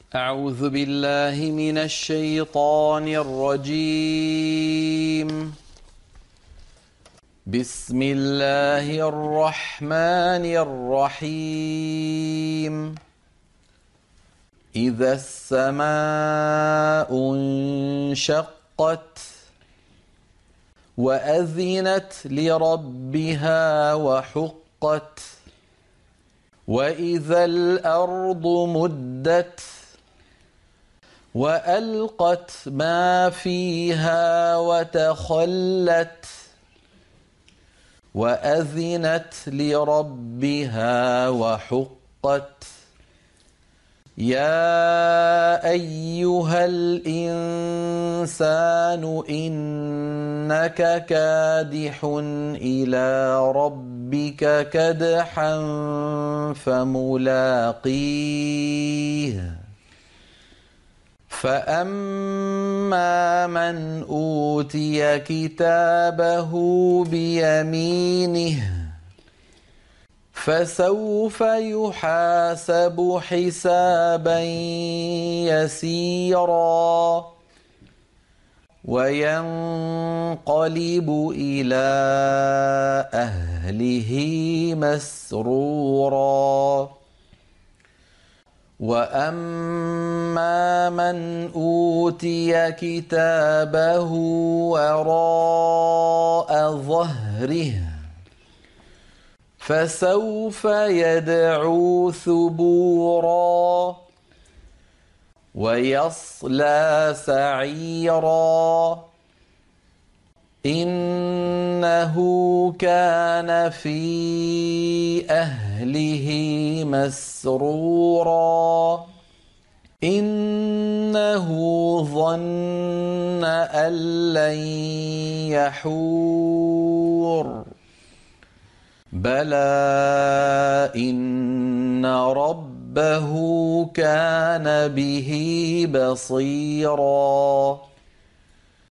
أعوذ بالله من الشيطان الرجيم. بسم الله الرحمن الرحيم. إذا السماء انشقت وأذنت لربها وحقت وإذا الأرض مدت وألقت ما فيها وتخلت وأذنت لربها وحقت يا أيها الإنسان إنك كادح إلى ربك كدحا فملاقيه فأما من أوتي كتابه بيمينه فسوف يحاسب حسابا يسيرا وينقلب إلى أهله مسرورا وأما من أوتي كتابه وراء ظهره فسوف يدعو ثبورا ويصلى سعيرا إنه كان في أهله مسرورا إنه ظن أن لن يحور بلى إن ربه كان به بصيرا